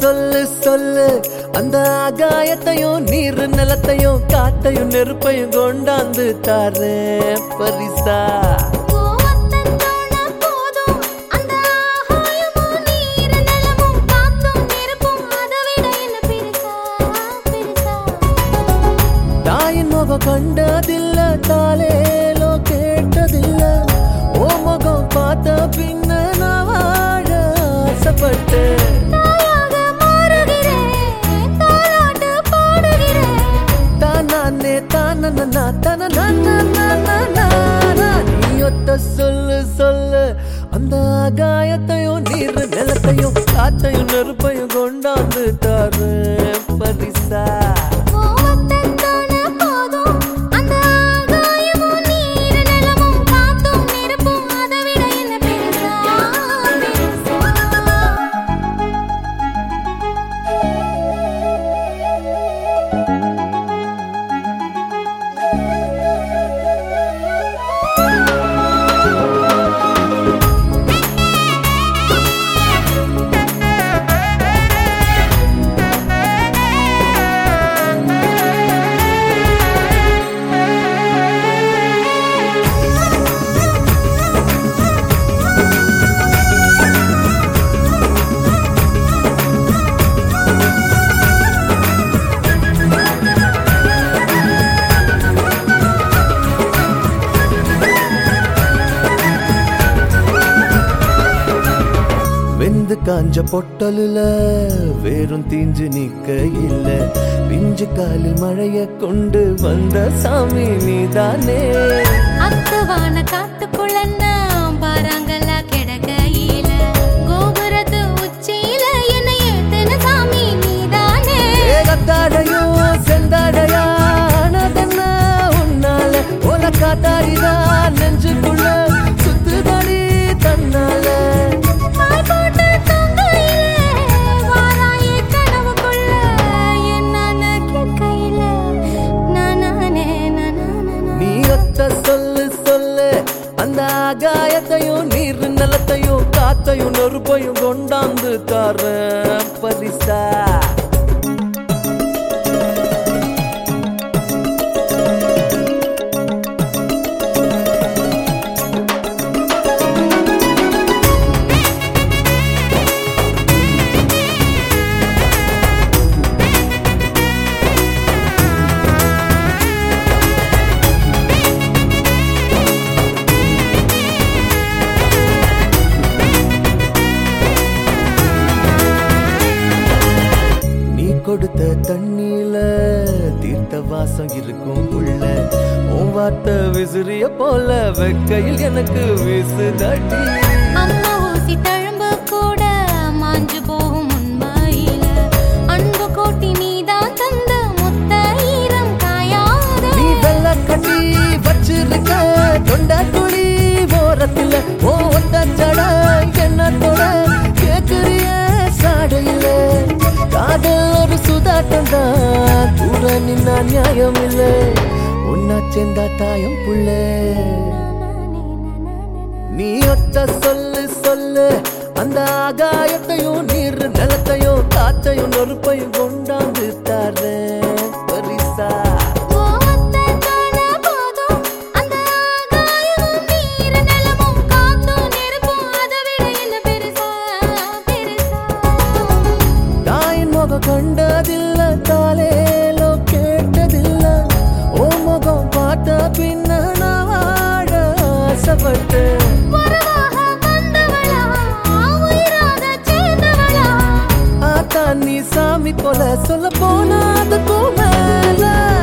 சொல்லு சொல்லு அந்த ஆகாயத்தையும் நீர் நிலத்தையும் காத்தையும் நெருப்பையும் கொண்டாந்து தாரேன் பரிசா. தாயின் முகம் கண்டதில்ல தாலேலோ கேட்டதில்ல ஓ முகம் பார்த்த பின்ன நான் வாழ ஆசைப்பட்டேன். தானே தானனா தனனா நீயொத்த சொல்லு சொல்லு அந்த ஆகாயத்தையும் நீர் நிலத்தையும் காத்தையும் நெருப்பையும் கொண்டாந்து தாரேன் பரிசா. வெந்து காஞ்ச பொட்டலுல வேறும் தீஞ்சு நிக்க இல்ல பிஞ்சு காலில் மழைய கொண்டு வந்த சாமி நீதானே. அத்துவான காத்துக்குள்ள பாறாங்கல்ல கிடக்கையில கோபுரத்து உச்சியில என்ன ஏத்தன சாமி நீதானே. ஏகத்தாடையும் செந்தாடையானதென்ன உன்னால ஓல காத்தாடிதான் நெஞ்சுக்குள்ள சுத்துதடி தன்னால. சொல்லு சொல்லு அந்த ஆகாயத்தையும் நீர் நிலத்தையும் காத்தையும் நெருப்பையும் கொண்டாந்து தாரேன் பரிசா. கொடுத்த தண்ணியில தீர்த்த வாசம் இருக்கும் உள்ள உன் வார்த்தை விசிறிய போல வெக்கையில் எனக்கு வீசுதடி. அம்மா ஊசி தழும்பு கூட மாஞ்சு போகும் உண்மையில அன்பு கோட்டி நீதான் தந்த முத்த ஈரம் காயாத. நீ வெள்ள கட்டி வச்சிருக்க தொண்ட குழி ஓரத்துல ஓ ஒத்த ஜட என்னத்தோட கேக்குறிய சாடையில காதல் ஒரு சுதாட்டம் தான் கூட நின்னா நியாயம் இல்ல ஒன்னா சேர்ந்தா தாயம் புள்ள. நீ ஒத்த சொல்லு சொல்லு அந்த ஆகாயத்தையும் நீர் நிலத்தையும் காத்தையும் நெருப்பையும் கொண்டாந்து தாரேன் பரிசா. கண்டதில்ல தாலேலோ கேட்டதில்ல ஓ முகம் பார்த்த பின்ன நான் வாழ ஆசைப்பட்டேன். ஆத்தா நீ சாமி போல சொல்ல போனா அதுக்கும் மேல